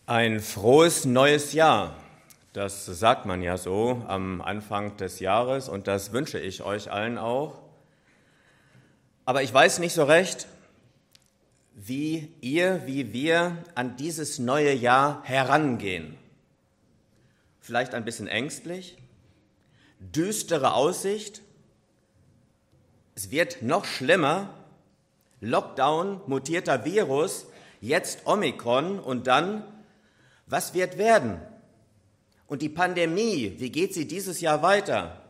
Ein frohes neues Jahr, das sagt man ja so am Anfang des Jahres und das wünsche ich euch allen auch. Aber ich weiß nicht so recht, wie wir an dieses neue Jahr herangehen. Vielleicht ein bisschen ängstlich, düstere Aussicht, es wird noch schlimmer, Lockdown, mutierter Virus, jetzt Omikron und dann, was wird werden? Und die Pandemie, wie geht sie dieses Jahr weiter?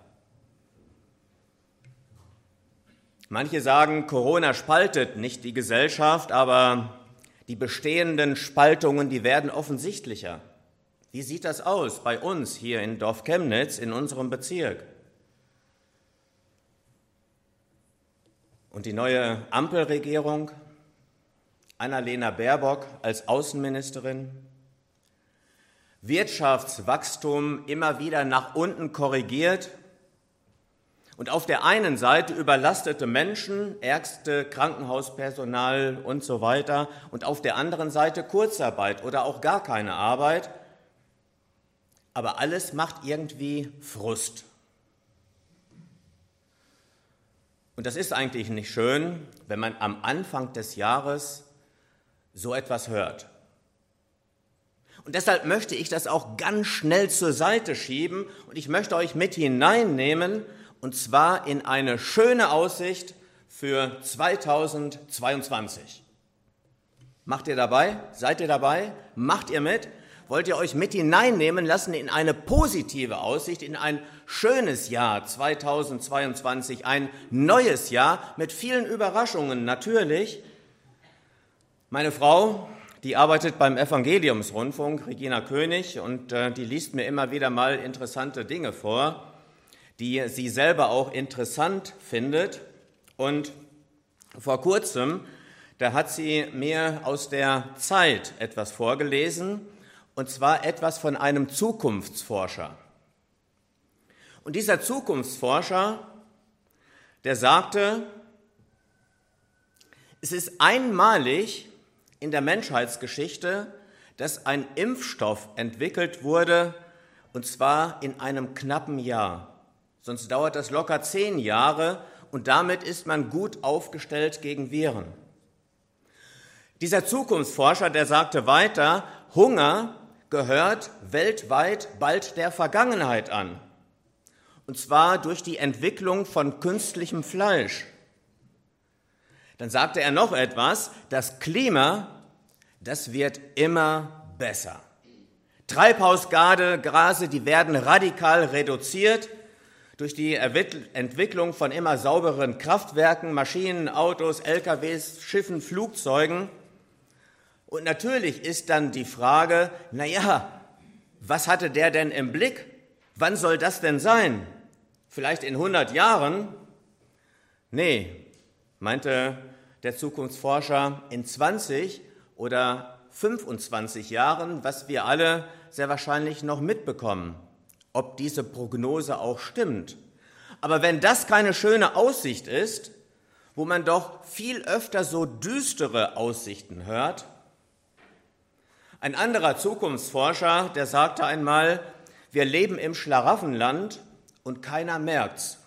Manche sagen, Corona spaltet nicht die Gesellschaft, aber die bestehenden Spaltungen, die werden offensichtlicher. Wie sieht das aus bei uns hier in Dorf Chemnitz, in unserem Bezirk? Und die neue Ampelregierung, Annalena Baerbock als Außenministerin, Wirtschaftswachstum immer wieder nach unten korrigiert und auf der einen Seite überlastete Menschen, Ärzte, Krankenhauspersonal und so weiter und auf der anderen Seite Kurzarbeit oder auch gar keine Arbeit. Aber alles macht irgendwie Frust. Und das ist eigentlich nicht schön, wenn man am Anfang des Jahres so etwas hört. Und deshalb möchte ich das auch ganz schnell zur Seite schieben und ich möchte euch mit hineinnehmen, und zwar in eine schöne Aussicht für 2022. Macht ihr dabei? Seid ihr dabei? Macht ihr mit? Wollt ihr euch mit hineinnehmen lassen in eine positive Aussicht, in ein schönes Jahr 2022, ein neues Jahr mit vielen Überraschungen natürlich? Meine Frau, die arbeitet beim Evangeliumsrundfunk, Regina König, und die liest mir immer wieder mal interessante Dinge vor, die sie selber auch interessant findet. Und vor kurzem, da hat sie mir aus der Zeit etwas vorgelesen, und zwar etwas von einem Zukunftsforscher. Und dieser Zukunftsforscher, der sagte, es ist einmalig in der Menschheitsgeschichte, dass ein Impfstoff entwickelt wurde, und zwar in einem knappen Jahr. Sonst dauert das locker 10 Jahre und damit ist man gut aufgestellt gegen Viren. Dieser Zukunftsforscher, der sagte weiter, Hunger gehört weltweit bald der Vergangenheit an. Und zwar durch die Entwicklung von künstlichem Fleisch. Dann sagte er noch etwas, das Klima, das wird immer besser. Treibhausgase, die werden radikal reduziert durch die Entwicklung von immer saubereren Kraftwerken, Maschinen, Autos, LKWs, Schiffen, Flugzeugen. Und natürlich ist dann die Frage, was hatte der denn im Blick? Wann soll das denn sein? Vielleicht in 100 Jahren? Nee, meinte der Zukunftsforscher, in 20 oder 25 Jahren, was wir alle sehr wahrscheinlich noch mitbekommen, ob diese Prognose auch stimmt. Aber wenn das keine schöne Aussicht ist, wo man doch viel öfter so düstere Aussichten hört. Ein anderer Zukunftsforscher, der sagte einmal, wir leben im Schlaraffenland und keiner merkt's.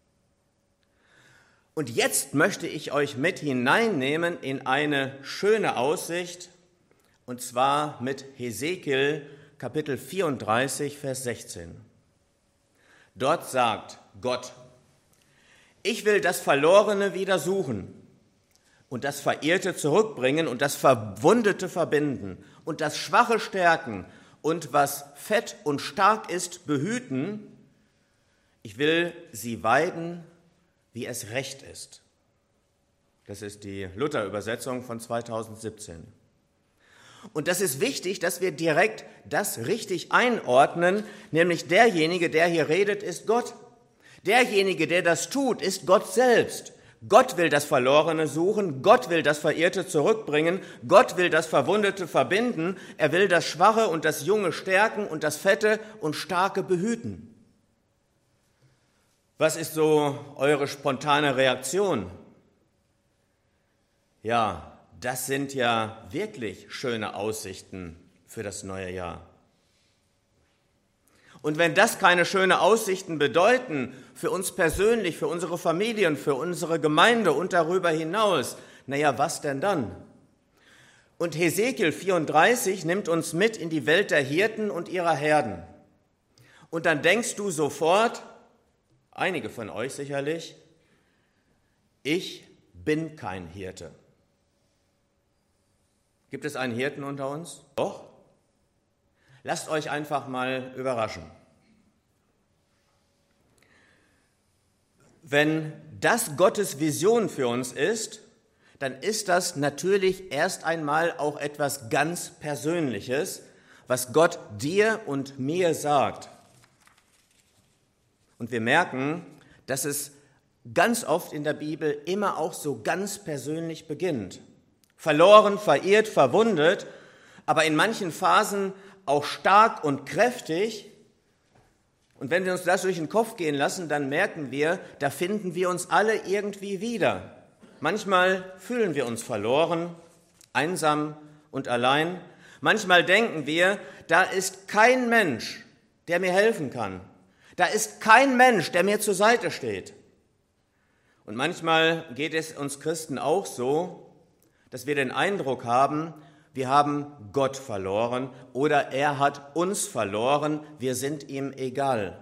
Und jetzt möchte ich euch mit hineinnehmen in eine schöne Aussicht, und zwar mit Hesekiel, Kapitel 34, Vers 16. Dort sagt Gott, ich will das Verlorene wieder suchen und das Verirrte zurückbringen und das Verwundete verbinden und das Schwache stärken und was fett und stark ist behüten. Ich will sie weiden, wie es recht ist. Das ist die Luther-Übersetzung von 2017. Und das ist wichtig, dass wir direkt das richtig einordnen, nämlich derjenige, der hier redet, ist Gott. Derjenige, der das tut, ist Gott selbst. Gott will das Verlorene suchen, Gott will das Verirrte zurückbringen, Gott will das Verwundete verbinden, er will das Schwache und das Junge stärken und das Fette und Starke behüten. Was ist so eure spontane Reaktion? Ja, das sind ja wirklich schöne Aussichten für das neue Jahr. Und wenn das keine schönen Aussichten bedeuten, für uns persönlich, für unsere Familien, für unsere Gemeinde und darüber hinaus, naja, was denn dann? Und Hesekiel 34 nimmt uns mit in die Welt der Hirten und ihrer Herden. Und dann denkst du sofort, einige von euch sicherlich, ich bin kein Hirte. Gibt es einen Hirten unter uns? Doch. Lasst euch einfach mal überraschen. Wenn das Gottes Vision für uns ist, dann ist das natürlich erst einmal auch etwas ganz Persönliches, was Gott dir und mir sagt. Und wir merken, dass es ganz oft in der Bibel immer auch so ganz persönlich beginnt. Verloren, verirrt, verwundet, aber in manchen Phasen auch stark und kräftig. Und wenn wir uns das durch den Kopf gehen lassen, dann merken wir, da finden wir uns alle irgendwie wieder. Manchmal fühlen wir uns verloren, einsam und allein. Manchmal denken wir, da ist kein Mensch, der mir helfen kann. Da ist kein Mensch, der mir zur Seite steht. Und manchmal geht es uns Christen auch so, dass wir den Eindruck haben, wir haben Gott verloren oder er hat uns verloren, wir sind ihm egal.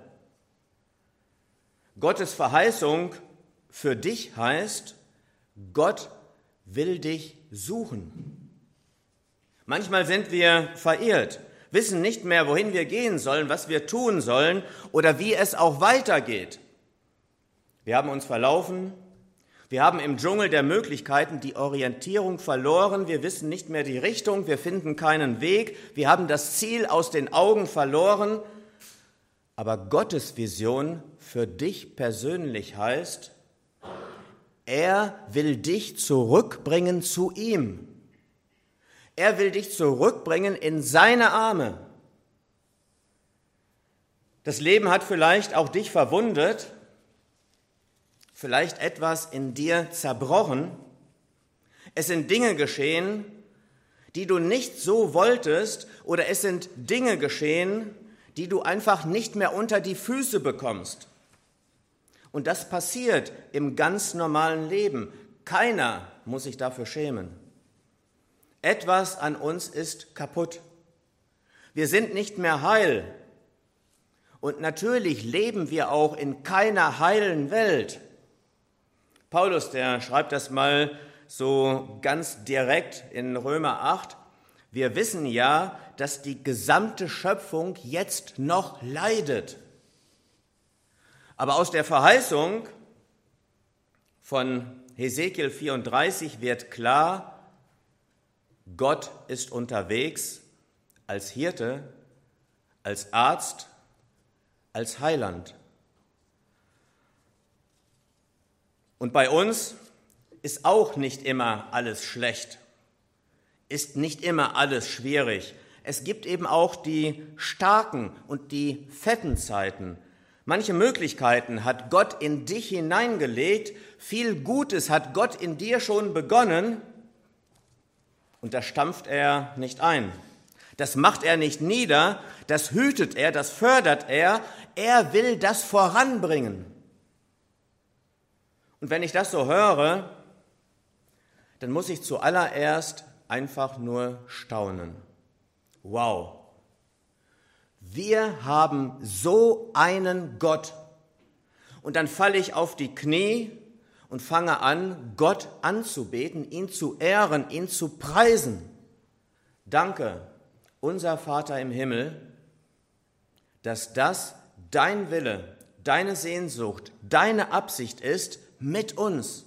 Gottes Verheißung für dich heißt, Gott will dich suchen. Manchmal sind wir verirrt, wissen nicht mehr, wohin wir gehen sollen, was wir tun sollen oder wie es auch weitergeht. Wir haben uns verlaufen. Wir haben im Dschungel der Möglichkeiten die Orientierung verloren, wir wissen nicht mehr die Richtung, wir finden keinen Weg, wir haben das Ziel aus den Augen verloren. Aber Gottes Vision für dich persönlich heißt, er will dich zurückbringen zu ihm. Er will dich zurückbringen in seine Arme. Das Leben hat vielleicht auch dich verwundet, vielleicht etwas in dir zerbrochen. Es sind Dinge geschehen, die du nicht so wolltest, oder es sind Dinge geschehen, die du einfach nicht mehr unter die Füße bekommst. Und das passiert im ganz normalen Leben. Keiner muss sich dafür schämen. Etwas an uns ist kaputt. Wir sind nicht mehr heil. Und natürlich leben wir auch in keiner heilen Welt. Paulus, der schreibt das mal so ganz direkt in Römer 8. Wir wissen ja, dass die gesamte Schöpfung jetzt noch leidet. Aber aus der Verheißung von Hesekiel 34 wird klar, Gott ist unterwegs als Hirte, als Arzt, als Heiland. Und bei uns ist auch nicht immer alles schlecht, ist nicht immer alles schwierig. Es gibt eben auch die starken und die fetten Zeiten. Manche Möglichkeiten hat Gott in dich hineingelegt, viel Gutes hat Gott in dir schon begonnen und das stampft er nicht ein. Das macht er nicht nieder, das hütet er, das fördert er will das voranbringen. Und wenn ich das so höre, dann muss ich zuallererst einfach nur staunen. Wow, wir haben so einen Gott. Und dann falle ich auf die Knie und fange an, Gott anzubeten, ihn zu ehren, ihn zu preisen. Danke, unser Vater im Himmel, dass das dein Wille, deine Sehnsucht, deine Absicht ist mit uns.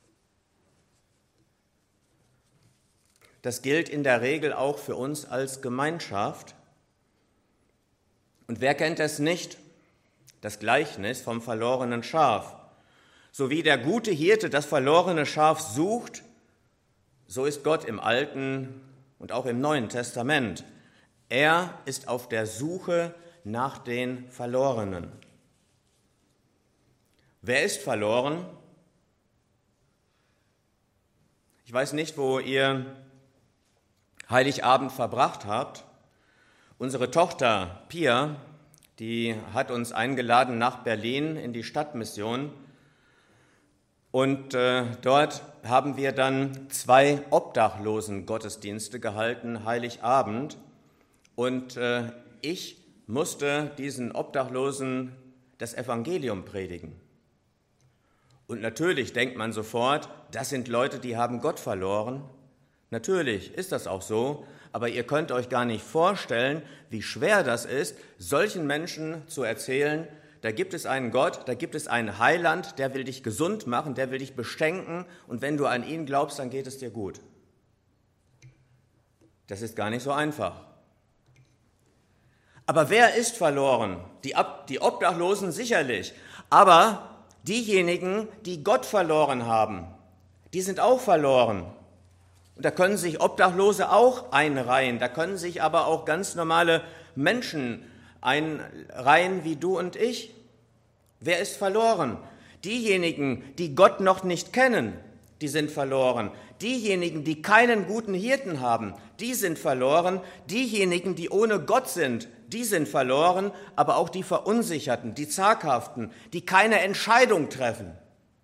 Das gilt in der Regel auch für uns als Gemeinschaft. Und wer kennt es nicht? Das Gleichnis vom verlorenen Schaf. So wie der gute Hirte das verlorene Schaf sucht, so ist Gott im Alten und auch im Neuen Testament. Er ist auf der Suche nach den Verlorenen. Wer ist verloren? Ich weiß nicht, wo ihr Heiligabend verbracht habt. Unsere Tochter Pia, die hat uns eingeladen nach Berlin in die Stadtmission. Und dort haben wir dann 2 Obdachlosen-Gottesdienste gehalten, Heiligabend. Und ich musste diesen Obdachlosen das Evangelium predigen. Und natürlich denkt man sofort, das sind Leute, die haben Gott verloren. Natürlich ist das auch so, aber ihr könnt euch gar nicht vorstellen, wie schwer das ist, solchen Menschen zu erzählen, da gibt es einen Gott, da gibt es einen Heiland, der will dich gesund machen, der will dich beschenken und wenn du an ihn glaubst, dann geht es dir gut. Das ist gar nicht so einfach. Aber wer ist verloren? Die Obdachlosen sicherlich, aber diejenigen, die Gott verloren haben, die sind auch verloren. Und da können sich Obdachlose auch einreihen, da können sich aber auch ganz normale Menschen einreihen wie du und ich. Wer ist verloren? Diejenigen, die Gott noch nicht kennen, die sind verloren. Diejenigen, die keinen guten Hirten haben, die sind verloren. Diejenigen, die ohne Gott sind, die sind verloren. Aber auch die Verunsicherten, die Zaghaften, die keine Entscheidung treffen.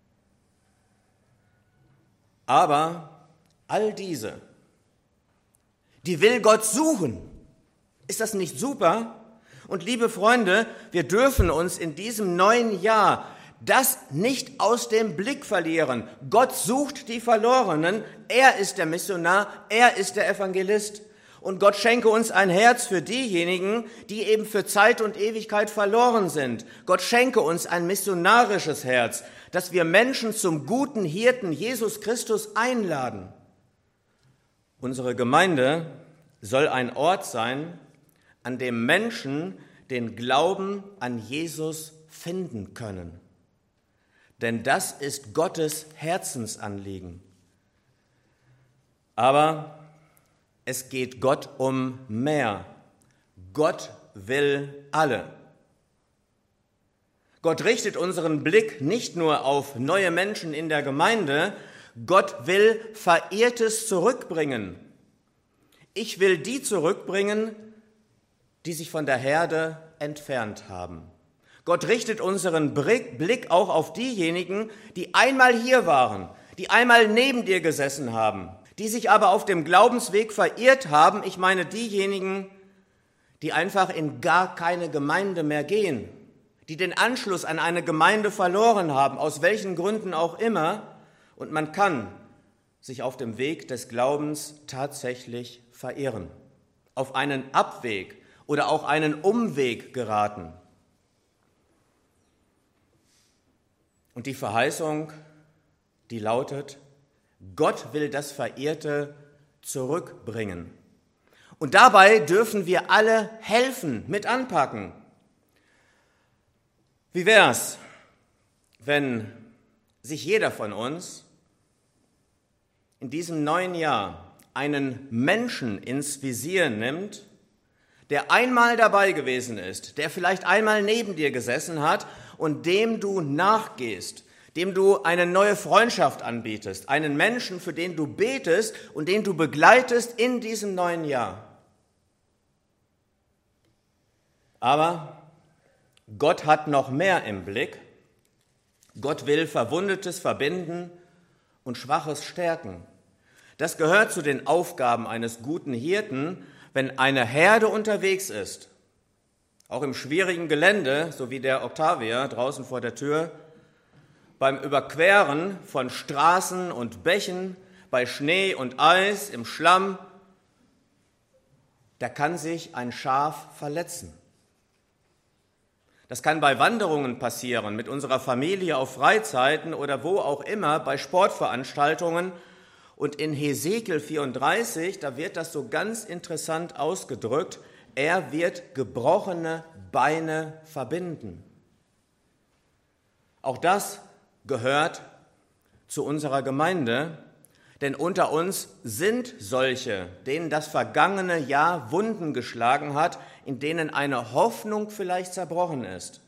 Aber all diese, die will Gott suchen. Ist das nicht super? Und liebe Freunde, wir dürfen uns in diesem neuen Jahr das nicht aus dem Blick verlieren. Gott sucht die Verlorenen, er ist der Missionar, er ist der Evangelist. Und Gott schenke uns ein Herz für diejenigen, die eben für Zeit und Ewigkeit verloren sind. Gott schenke uns ein missionarisches Herz, dass wir Menschen zum guten Hirten Jesus Christus einladen. Unsere Gemeinde soll ein Ort sein, an dem Menschen den Glauben an Jesus finden können. Denn das ist Gottes Herzensanliegen. Aber es geht Gott um mehr. Gott will alle. Gott richtet unseren Blick nicht nur auf neue Menschen in der Gemeinde, Gott will Verirrtes zurückbringen. Ich will die zurückbringen, die sich von der Herde entfernt haben. Gott richtet unseren Blick auch auf diejenigen, die einmal hier waren, die einmal neben dir gesessen haben, die sich aber auf dem Glaubensweg verirrt haben. Ich meine diejenigen, die einfach in gar keine Gemeinde mehr gehen, die den Anschluss an eine Gemeinde verloren haben, aus welchen Gründen auch immer. Und man kann sich auf dem Weg des Glaubens tatsächlich verirren, auf einen Abweg oder auch einen Umweg geraten. Und die Verheißung, die lautet, Gott will das Verirrte zurückbringen. Und dabei dürfen wir alle helfen, mit anpacken. Wie wär's, wenn sich jeder von uns in diesem neuen Jahr einen Menschen ins Visier nimmt, der einmal dabei gewesen ist, der vielleicht einmal neben dir gesessen hat und dem du nachgehst, dem du eine neue Freundschaft anbietest, einen Menschen, für den du betest und den du begleitest in diesem neuen Jahr. Aber Gott hat noch mehr im Blick. Gott will Verwundetes verbinden und Schwaches stärken. Das gehört zu den Aufgaben eines guten Hirten, wenn eine Herde unterwegs ist, auch im schwierigen Gelände, so wie der Octavia draußen vor der Tür, beim Überqueren von Straßen und Bächen, bei Schnee und Eis, im Schlamm, da kann sich ein Schaf verletzen. Das kann bei Wanderungen passieren, mit unserer Familie auf Freizeiten oder wo auch immer, bei Sportveranstaltungen. Und in Hesekiel 34, da wird das so ganz interessant ausgedrückt, er wird gebrochene Beine verbinden. Auch das gehört zu unserer Gemeinde, denn unter uns sind solche, denen das vergangene Jahr Wunden geschlagen hat, in denen eine Hoffnung vielleicht zerbrochen ist.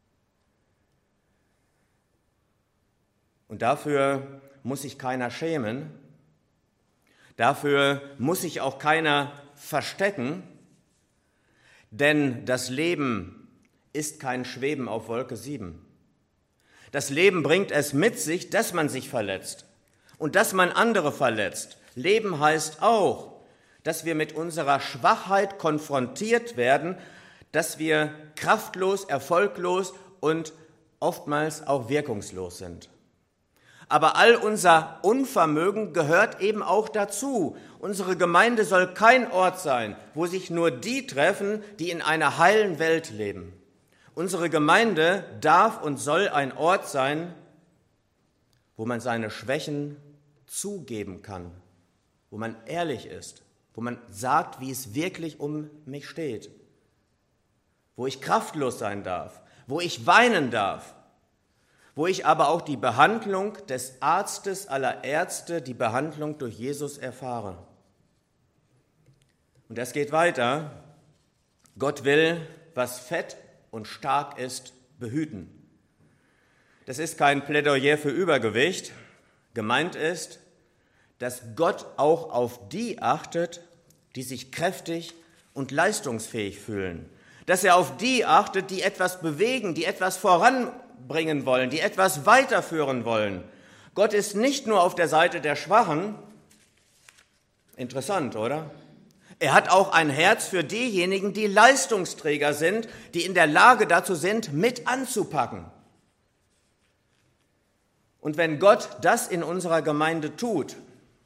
Und dafür muss sich keiner schämen, dafür muss sich auch keiner verstecken, Denn das Leben ist kein Schweben auf Wolke 7. Das Leben bringt es mit sich, dass man sich verletzt und dass man andere verletzt. Leben heißt auch, dass wir mit unserer Schwachheit konfrontiert werden, dass wir kraftlos, erfolglos und oftmals auch wirkungslos sind. Aber all unser Unvermögen gehört eben auch dazu. Unsere Gemeinde soll kein Ort sein, wo sich nur die treffen, die in einer heilen Welt leben. Unsere Gemeinde darf und soll ein Ort sein, wo man seine Schwächen zugeben kann, wo man ehrlich ist, wo man sagt, wie es wirklich um mich steht, wo ich kraftlos sein darf, wo ich weinen darf, wo ich aber auch die Behandlung des Arztes aller Ärzte, die Behandlung durch Jesus erfahre. Und es geht weiter. Gott will, was fett und stark ist, behüten. Das ist kein Plädoyer für Übergewicht. Gemeint ist, dass Gott auch auf die achtet, die sich kräftig und leistungsfähig fühlen. Dass er auf die achtet, die etwas bewegen, die etwas voranbringen wollen, die etwas weiterführen wollen. Gott ist nicht nur auf der Seite der Schwachen. Interessant, oder? Er hat auch ein Herz für diejenigen, die Leistungsträger sind, die in der Lage dazu sind, mit anzupacken. Und wenn Gott das in unserer Gemeinde tut,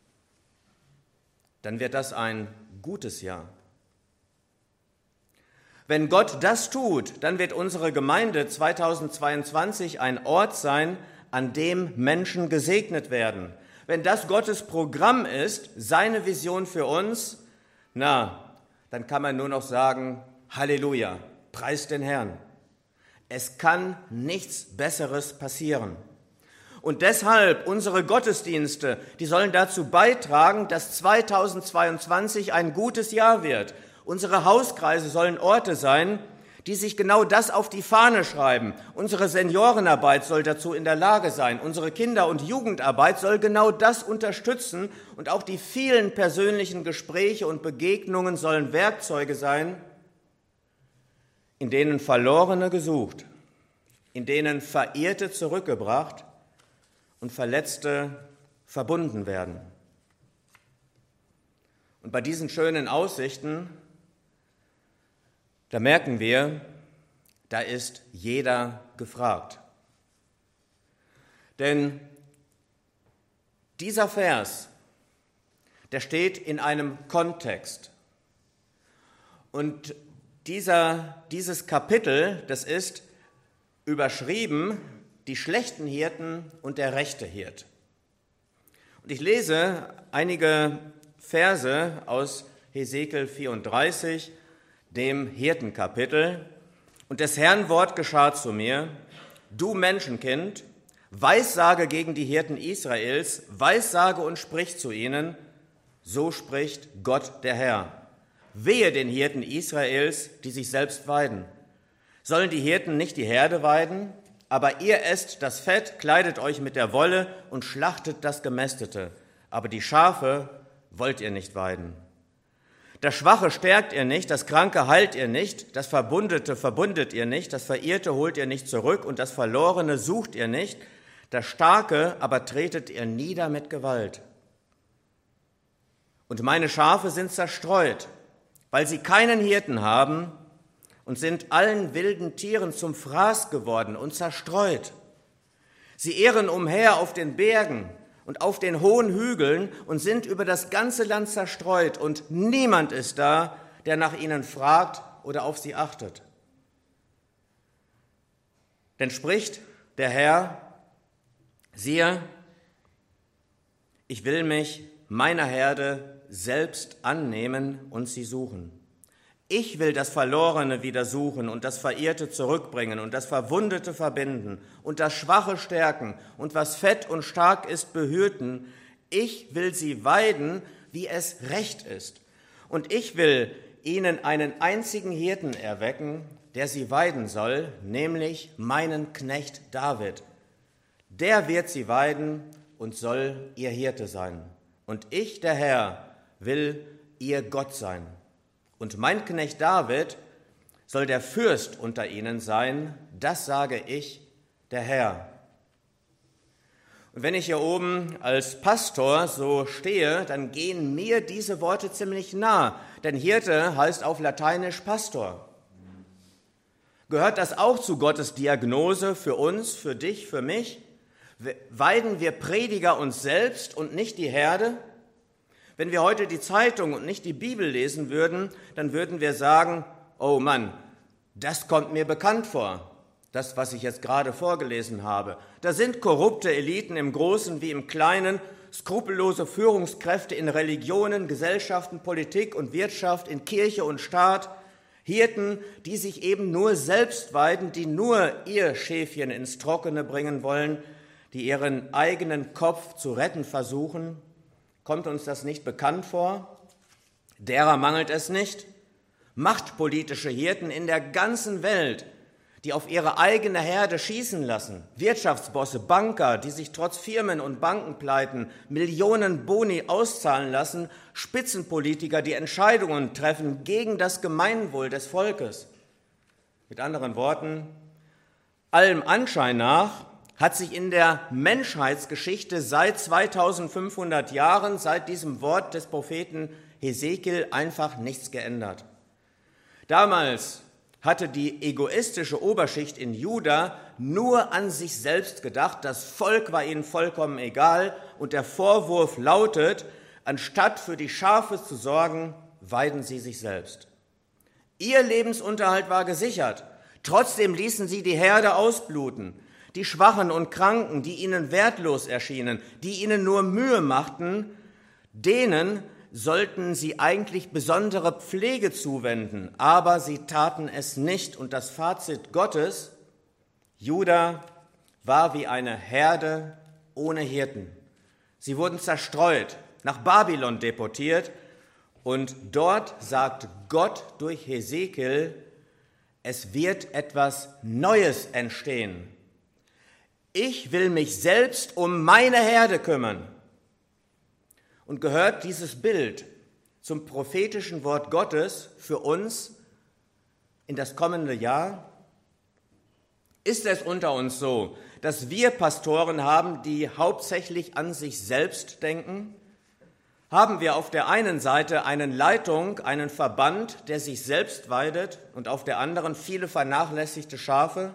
dann wird das ein gutes Jahr. Wenn Gott das tut, dann wird unsere Gemeinde 2022 ein Ort sein, an dem Menschen gesegnet werden. Wenn das Gottes Programm ist, seine Vision für uns, dann kann man nur noch sagen, Halleluja, preis den Herrn. Es kann nichts Besseres passieren. Und deshalb unsere Gottesdienste, die sollen dazu beitragen, dass 2022 ein gutes Jahr wird. Unsere Hauskreise sollen Orte sein, die sich genau das auf die Fahne schreiben. Unsere Seniorenarbeit soll dazu in der Lage sein. Unsere Kinder- und Jugendarbeit soll genau das unterstützen. Und auch die vielen persönlichen Gespräche und Begegnungen sollen Werkzeuge sein, in denen Verlorene gesucht, in denen Verirrte zurückgebracht und Verletzte verbunden werden. Und bei diesen schönen Aussichten, da merken wir, da ist jeder gefragt. Denn dieser Vers, der steht in einem Kontext. Und dieses Kapitel, das ist überschrieben, die schlechten Hirten und der rechte Hirt. Und ich lese einige Verse aus Hesekiel 34, dem Hirtenkapitel. Und des Herrn Wort geschah zu mir, du Menschenkind, weissage gegen die Hirten Israels, weissage und sprich zu ihnen, so spricht Gott der Herr. Wehe den Hirten Israels, die sich selbst weiden. Sollen die Hirten nicht die Herde weiden? Aber ihr esst das Fett, kleidet euch mit der Wolle und schlachtet das Gemästete. Aber die Schafe wollt ihr nicht weiden. Das Schwache stärkt ihr nicht, das Kranke heilt ihr nicht, das Verbundete verbundet ihr nicht, das Verirrte holt ihr nicht zurück und das Verlorene sucht ihr nicht, das Starke aber tretet ihr nieder mit Gewalt. Und meine Schafe sind zerstreut, weil sie keinen Hirten haben und sind allen wilden Tieren zum Fraß geworden und zerstreut. Sie irren umher auf den Bergen und auf den hohen Hügeln und sind über das ganze Land zerstreut und niemand ist da, der nach ihnen fragt oder auf sie achtet. Denn spricht der Herr, siehe, ich will mich meiner Herde selbst annehmen und sie suchen. Ich will das Verlorene wieder suchen und das Verirrte zurückbringen und das Verwundete verbinden und das Schwache stärken und was fett und stark ist behüten. Ich will sie weiden, wie es recht ist. Und ich will ihnen einen einzigen Hirten erwecken, der sie weiden soll, nämlich meinen Knecht David. Der wird sie weiden und soll ihr Hirte sein. Und ich, der Herr, will ihr Gott sein. Und mein Knecht David soll der Fürst unter ihnen sein, das sage ich, der Herr. Und wenn ich hier oben als Pastor so stehe, dann gehen mir diese Worte ziemlich nah, denn Hirte heißt auf Lateinisch Pastor. Gehört das auch zu Gottes Diagnose für uns, für dich, für mich? Weiden wir Prediger uns selbst und nicht die Herde? Wenn wir heute die Zeitung und nicht die Bibel lesen würden, dann würden wir sagen, oh Mann, das kommt mir bekannt vor, das, was ich jetzt gerade vorgelesen habe. Da sind korrupte Eliten im Großen wie im Kleinen, skrupellose Führungskräfte in Religionen, Gesellschaften, Politik und Wirtschaft, in Kirche und Staat, Hirten, die sich eben nur selbst weiden, die nur ihr Schäfchen ins Trockene bringen wollen, die ihren eigenen Kopf zu retten versuchen. Kommt uns das nicht bekannt vor? Derer mangelt es nicht. Machtpolitische Hirten in der ganzen Welt, die auf ihre eigene Herde schießen lassen. Wirtschaftsbosse, Banker, die sich trotz Firmen- und Bankenpleiten Millionen Boni auszahlen lassen. Spitzenpolitiker, die Entscheidungen treffen gegen das Gemeinwohl des Volkes. Mit anderen Worten, allem Anschein nach hat sich in der Menschheitsgeschichte seit 2500 Jahren, seit diesem Wort des Propheten Hesekiel, einfach nichts geändert. Damals hatte die egoistische Oberschicht in Juda nur an sich selbst gedacht, das Volk war ihnen vollkommen egal und der Vorwurf lautet, anstatt für die Schafe zu sorgen, weiden sie sich selbst. Ihr Lebensunterhalt war gesichert, trotzdem ließen sie die Herde ausbluten. Die Schwachen und Kranken, die ihnen wertlos erschienen, die ihnen nur Mühe machten, denen sollten sie eigentlich besondere Pflege zuwenden, aber sie taten es nicht. Und das Fazit Gottes, Juda war wie eine Herde ohne Hirten. Sie wurden zerstreut, nach Babylon deportiert und dort sagt Gott durch Hesekiel, es wird etwas Neues entstehen. Ich will mich selbst um meine Herde kümmern. Und gehört dieses Bild zum prophetischen Wort Gottes für uns in das kommende Jahr? Ist es unter uns so, dass wir Pastoren haben, die hauptsächlich an sich selbst denken? Haben wir auf der einen Seite eine Leitung, einen Verband, der sich selbst weidet und auf der anderen viele vernachlässigte Schafe?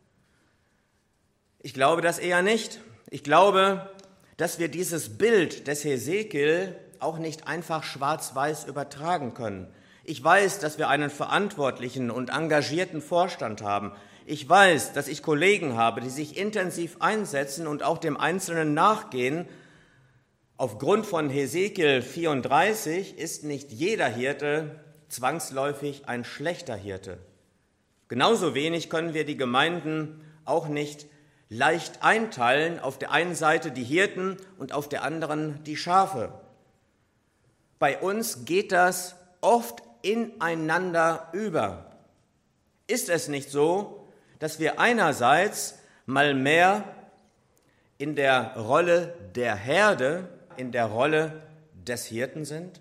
Ich glaube das eher nicht. Ich glaube, dass wir dieses Bild des Hesekiel auch nicht einfach schwarz-weiß übertragen können. Ich weiß, dass wir einen verantwortlichen und engagierten Vorstand haben. Ich weiß, dass ich Kollegen habe, die sich intensiv einsetzen und auch dem Einzelnen nachgehen. Aufgrund von Hesekiel 34 ist nicht jeder Hirte zwangsläufig ein schlechter Hirte. Genauso wenig können wir die Gemeinden auch nicht leicht einteilen, auf der einen Seite die Hirten und auf der anderen die Schafe. Bei uns geht das oft ineinander über. Ist es nicht so, dass wir einerseits mal mehr in der Rolle der Herde, in der Rolle des Hirten sind?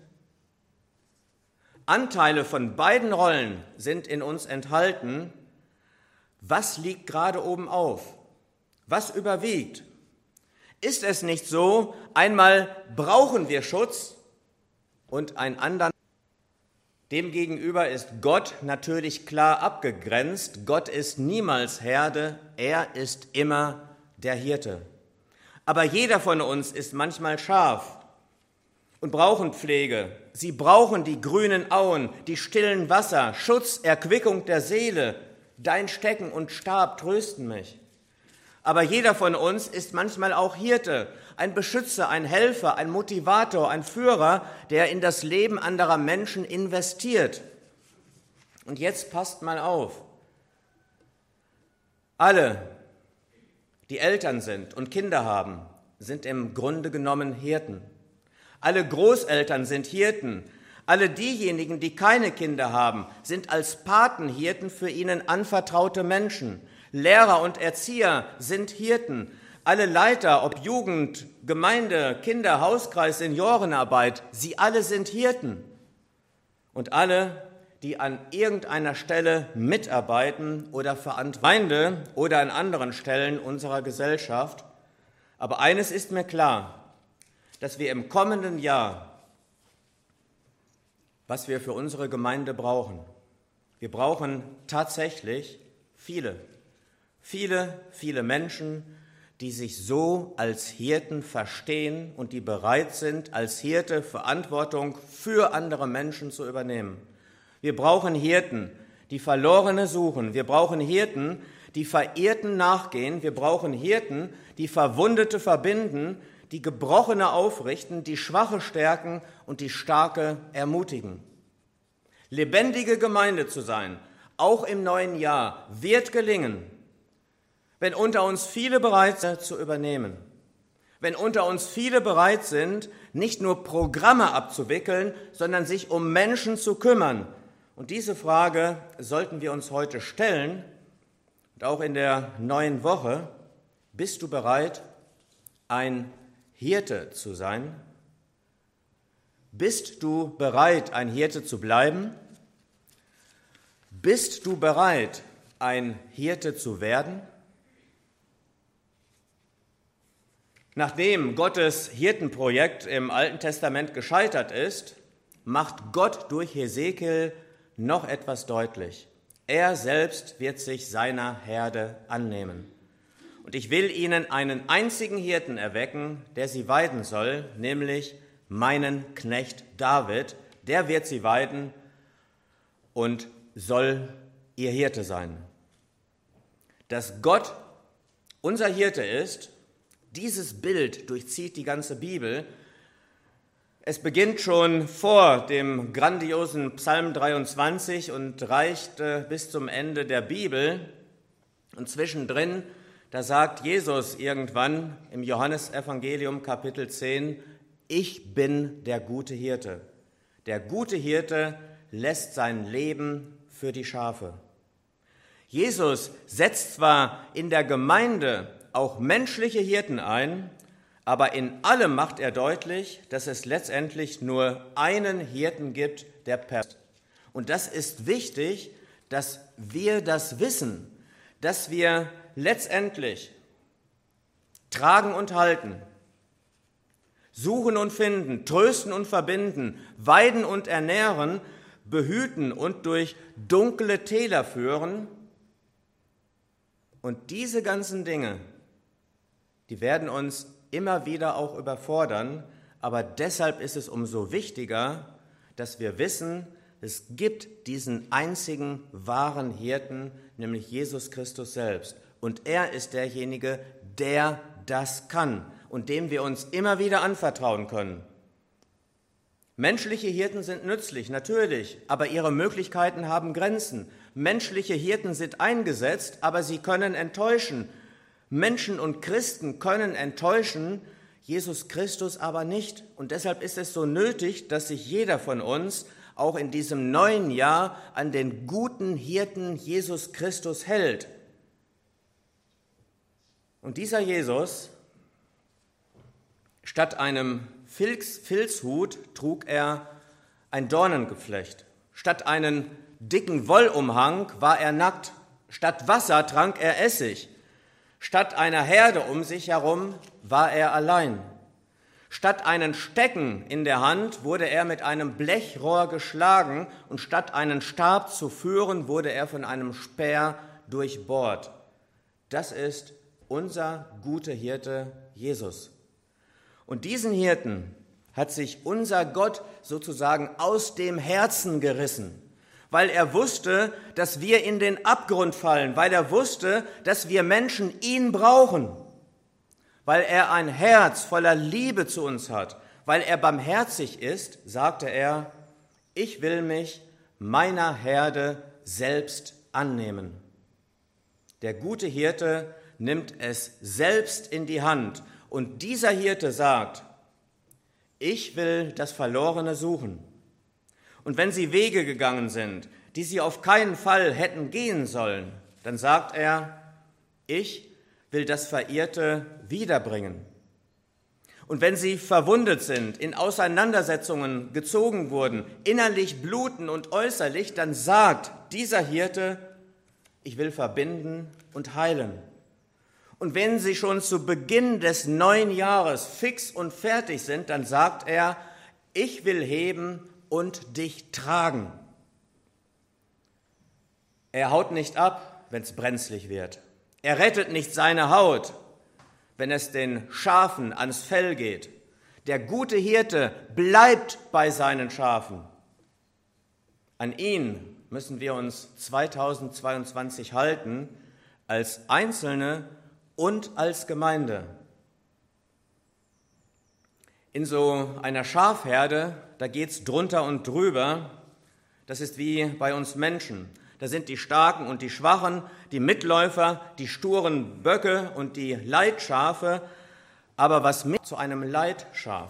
Anteile von beiden Rollen sind in uns enthalten. Was liegt gerade oben auf? Was überwiegt? Ist es nicht so, einmal brauchen wir Schutz und ein anderen? Demgegenüber ist Gott natürlich klar abgegrenzt. Gott ist niemals Herde, er ist immer der Hirte. Aber jeder von uns ist manchmal Schaf und brauchen Pflege. Sie brauchen die grünen Auen, die stillen Wasser, Schutz, Erquickung der Seele. Dein Stecken und Stab trösten mich. Aber jeder von uns ist manchmal auch Hirte, ein Beschützer, ein Helfer, ein Motivator, ein Führer, der in das Leben anderer Menschen investiert. Und jetzt passt mal auf. Alle, die Eltern sind und Kinder haben, sind im Grunde genommen Hirten. Alle Großeltern sind Hirten. Alle diejenigen, die keine Kinder haben, sind als Patenhirten für ihnen anvertraute Menschen. Lehrer und Erzieher sind Hirten. Alle Leiter, ob Jugend, Gemeinde, Kinder, Hauskreis, Seniorenarbeit, sie alle sind Hirten. Und alle, die an irgendeiner Stelle mitarbeiten oder Gemeinde oder an anderen Stellen unserer Gesellschaft. Aber eines ist mir klar, dass wir im kommenden Jahr, was wir für unsere Gemeinde brauchen, wir brauchen tatsächlich viele Menschen, die sich so als Hirten verstehen und die bereit sind, als Hirte Verantwortung für andere Menschen zu übernehmen. Wir brauchen Hirten, die Verlorene suchen. Wir brauchen Hirten, die Verirrten nachgehen. Wir brauchen Hirten, die Verwundete verbinden, die Gebrochene aufrichten, die Schwache stärken und die Starke ermutigen. Lebendige Gemeinde zu sein, auch im neuen Jahr, wird gelingen, wenn unter uns viele bereit sind zu übernehmen, wenn unter uns viele bereit sind, nicht nur Programme abzuwickeln, sondern sich um Menschen zu kümmern. Und diese Frage sollten wir uns heute stellen und auch in der neuen Woche: Bist du bereit, ein Hirte zu sein? Bist du bereit, ein Hirte zu bleiben? Bist du bereit, ein Hirte zu werden? Nachdem Gottes Hirtenprojekt im Alten Testament gescheitert ist, macht Gott durch Hesekiel noch etwas deutlich. Er selbst wird sich seiner Herde annehmen. Und ich will ihnen einen einzigen Hirten erwecken, der sie weiden soll, nämlich meinen Knecht David. Der wird sie weiden und soll ihr Hirte sein. Dass Gott unser Hirte ist, dieses Bild durchzieht die ganze Bibel. Es beginnt schon vor dem grandiosen Psalm 23 und reicht bis zum Ende der Bibel. Und zwischendrin, da sagt Jesus irgendwann im Johannesevangelium Kapitel 10, ich bin der gute Hirte. Der gute Hirte lässt sein Leben für die Schafe. Jesus setzt zwar in der Gemeinde auch menschliche Hirten ein, aber in allem macht er deutlich, dass es letztendlich nur einen Hirten gibt, der perfekt ist. Und das ist wichtig, dass wir das wissen, dass wir letztendlich tragen und halten, suchen und finden, trösten und verbinden, weiden und ernähren, behüten und durch dunkle Täler führen. Und diese ganzen Dinge, die werden uns immer wieder auch überfordern, aber deshalb ist es umso wichtiger, dass wir wissen, es gibt diesen einzigen wahren Hirten, nämlich Jesus Christus selbst. Und er ist derjenige, der das kann und dem wir uns immer wieder anvertrauen können. Menschliche Hirten sind nützlich, natürlich, aber ihre Möglichkeiten haben Grenzen. Menschliche Hirten sind eingesetzt, aber sie können enttäuschen. Menschen und Christen können enttäuschen, Jesus Christus aber nicht. Und deshalb ist es so nötig, dass sich jeder von uns auch in diesem neuen Jahr an den guten Hirten Jesus Christus hält. Und dieser Jesus, statt einem Filzhut trug er ein Dornengeflecht. Statt einen dicken Wollumhang war er nackt. Statt Wasser trank er Essig. Statt einer Herde um sich herum war er allein. Statt einen Stecken in der Hand wurde er mit einem Blechrohr geschlagen und statt einen Stab zu führen, wurde er von einem Speer durchbohrt. Das ist unser guter Hirte Jesus. Und diesen Hirten hat sich unser Gott sozusagen aus dem Herzen gerissen, weil er wusste, dass wir in den Abgrund fallen, weil er wusste, dass wir Menschen ihn brauchen, weil er ein Herz voller Liebe zu uns hat, weil er barmherzig ist, sagte er, ich will mich meiner Herde selbst annehmen. Der gute Hirte nimmt es selbst in die Hand und dieser Hirte sagt, ich will das Verlorene suchen. Und wenn sie Wege gegangen sind, die sie auf keinen Fall hätten gehen sollen, dann sagt er, ich will das Verirrte wiederbringen. Und wenn sie verwundet sind, in Auseinandersetzungen gezogen wurden, innerlich bluten und äußerlich, dann sagt dieser Hirte, ich will verbinden und heilen. Und wenn sie schon zu Beginn des neuen Jahres fix und fertig sind, dann sagt er, ich will heben und dich tragen. Er haut nicht ab, wenn es brenzlig wird. Er rettet nicht seine Haut, wenn es den Schafen ans Fell geht. Der gute Hirte bleibt bei seinen Schafen. An ihn müssen wir uns 2022 halten, als Einzelne und als Gemeinde. In so einer Schafherde, da geht's drunter und drüber. Das ist wie bei uns Menschen. Da sind die Starken und die Schwachen, die Mitläufer, die sturen Böcke und die Leitschafe. Aber was mit zu einem Leitschaf?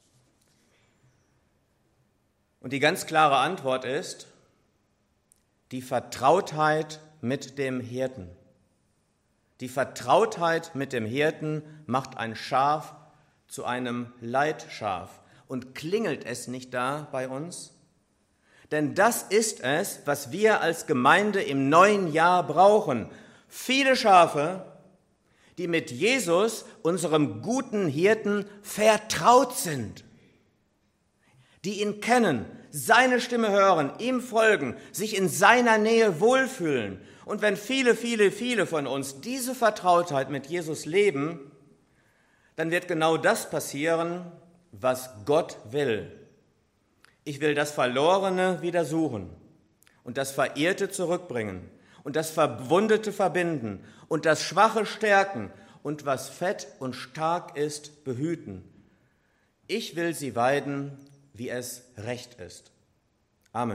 Und die ganz klare Antwort ist, die Vertrautheit mit dem Hirten. Die Vertrautheit mit dem Hirten macht ein Schaf zu einem Leitschaf. Und klingelt es nicht da bei uns? Denn das ist es, was wir als Gemeinde im neuen Jahr brauchen. Viele Schafe, die mit Jesus, unserem guten Hirten, vertraut sind. Die ihn kennen, seine Stimme hören, ihm folgen, sich in seiner Nähe wohlfühlen. Und wenn viele von uns diese Vertrautheit mit Jesus leben, dann wird genau das passieren, was Gott will. Ich will das Verlorene wieder suchen und das Verirrte zurückbringen und das Verwundete verbinden und das Schwache stärken und was fett und stark ist, behüten. Ich will sie weiden, wie es recht ist. Amen.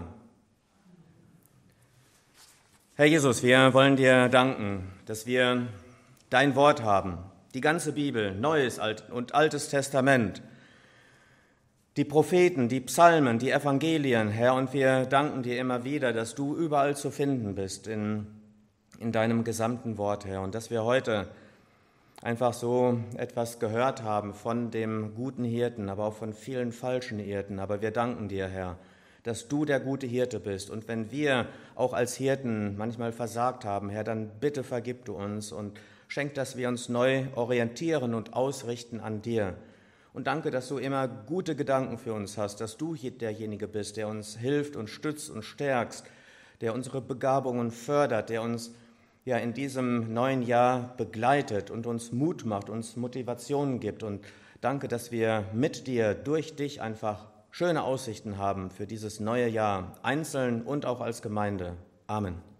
Herr Jesus, wir wollen dir danken, dass wir dein Wort haben, die ganze Bibel, Neues und Altes Testament, die Propheten, die Psalmen, die Evangelien, Herr, und wir danken dir immer wieder, dass du überall zu finden bist in deinem gesamten Wort, Herr, und dass wir heute einfach so etwas gehört haben von dem guten Hirten, aber auch von vielen falschen Hirten. Aber wir danken dir, Herr, dass du der gute Hirte bist. Und wenn wir auch als Hirten manchmal versagt haben, Herr, dann bitte vergib du uns und schenk, dass wir uns neu orientieren und ausrichten an dir. Und danke, dass du immer gute Gedanken für uns hast, dass du derjenige bist, der uns hilft und stützt und stärkst, der unsere Begabungen fördert, der uns ja in diesem neuen Jahr begleitet und uns Mut macht, uns Motivationen gibt. Und danke, dass wir mit dir, durch dich einfach schöne Aussichten haben für dieses neue Jahr, einzeln und auch als Gemeinde. Amen.